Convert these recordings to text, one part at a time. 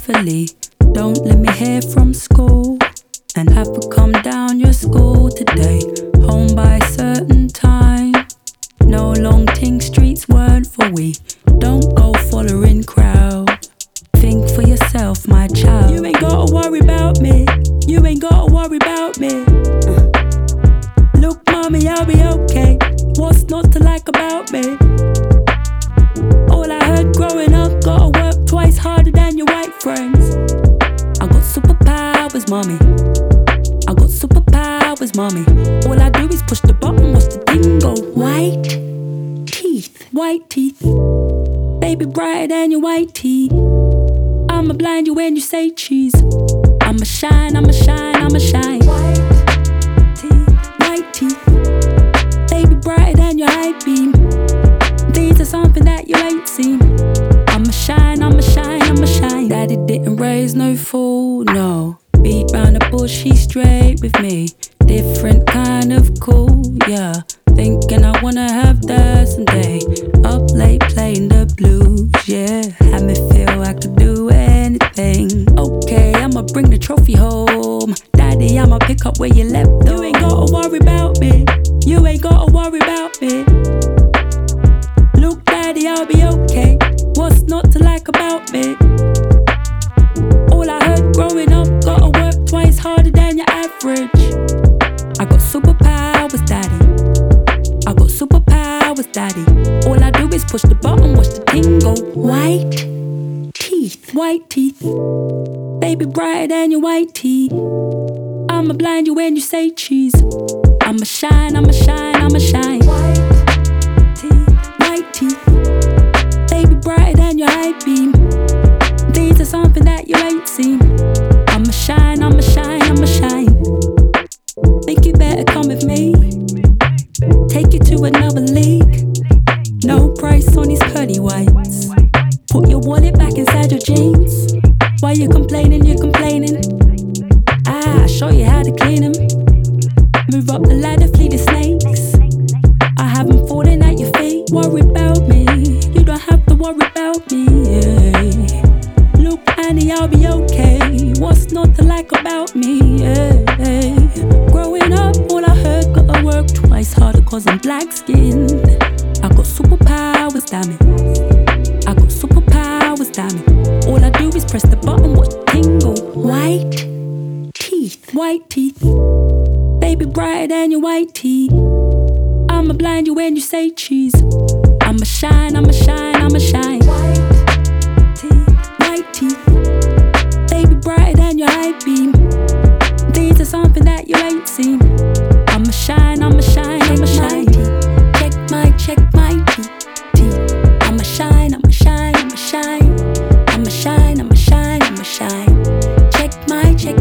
carefully. Don't let me hear from school and have to come down your school today. Home by a certain time. No long ting streets weren't for we. Don't go following crowd. Think for yourself, my child. You ain't gotta worry about me. You ain't gotta worry about me. Look, mommy, I'll be okay. What's not to like about me? All I heard growing up, gotta work twice harder than your white friends. I got superpowers, mommy. I got superpowers, mommy. All I do is push the button, watch the thing go. White teeth. Baby, brighter than your white teeth. I'ma blind you when you say cheese. I'ma shine, I'ma shine, I'ma shine. White teeth. Baby, brighter than your high beam. These are something that you ain't seen. I'ma shine, I'ma shine, I'ma shine. Daddy didn't raise no fool, no. Beat round the bush, he's straight with me. Different kind of cool, yeah. Thinking I wanna have that someday. Up late playing the blues, yeah. Had me feel I could do anything. Okay, I'ma bring the trophy home. Daddy, I'ma pick up where you left though. You ain't gotta worry about me. You ain't gotta worry about me. Look, daddy, I'll be okay. What's not to like about me? All I heard growing up, gotta work twice harder than your average. I got superpowers, daddy. I got superpowers, daddy. All I do is push the button, watch the thing go. White teeth. Baby, brighter than your white teeth. I'ma blind you when you say cheese. I'ma shine, I'ma shine, I'ma shine. White teeth. Baby, brighter than your high beam. These are something that you ain't seen. I'ma shine, I'ma shine, I'ma shine. Think you better come with me. Take you to another league. No price on these pearly whites. Put your wallet back inside your jeans. Why you complaining, you're complaining. I'll show you how to clean them. Move up the ladder, flee the snakes. I have them falling at your feet. Worry about me, you don't have to worry about me, yeah. Look, Annie, I'll be okay. What's not to like about me, yeah. Growing up, all I heard, gotta work twice harder cause I'm black skinned. I got superpowers, damn it. I got superpowers, damn it. All I do is press the button, watch the tingle. White teeth. Baby, brighter than your white teeth. I'ma blind you when you say cheese. I'ma shine, I'ma shine, I'ma shine. White teeth. Baby, brighter than your high beam. These are something that you ain't seen. I'ma shine, I'ma shine, I'ma shine. Check my teeth. I'ma shine, I'ma shine, I'ma shine. I'ma shine, I'ma shine, I'ma shine. Check my teeth.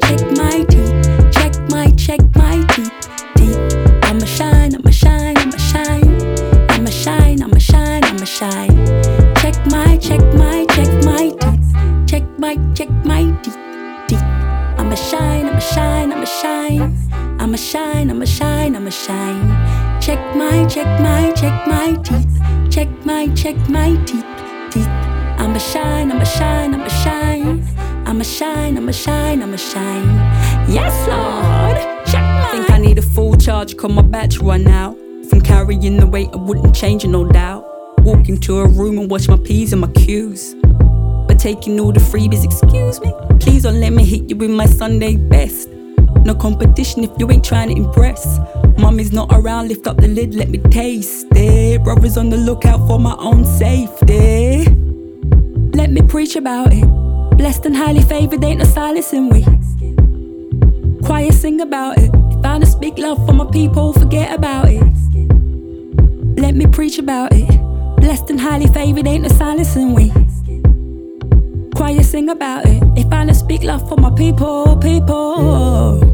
Check my teeth. I'ma shine, I'ma shine, I'ma shine. I'ma shine, I'ma shine, I'ma shine. Check my teeth. Check my teeth. I'ma shine, I'ma shine, I'ma shine. I'ma shine, I'ma shine, I'ma shine. Check my teeth. Check my teeth. I'ma shine, I'ma shine, I'ma shine. I'ma shine, I'ma shine, I'ma shine. Yes, Lord. Check my. Think I need a full charge, cause my battery run out. From carrying the weight, I wouldn't change it, no doubt. Walk into a room and watch my P's and my Q's. But taking all the freebies, excuse me. Please don't let me hit you with my Sunday best. No competition if you ain't trying to impress. Mummy's not around, lift up the lid, let me taste it. Brothers on the lookout for my own safety. Let me preach about it. Blessed and highly favored, ain't no silence in we. Choir sing about it. If I don't speak love for my people, forget about it. Let me preach about it. Blessed and highly favored, ain't no silence in we. Choir sing about it. If I don't speak love for my people.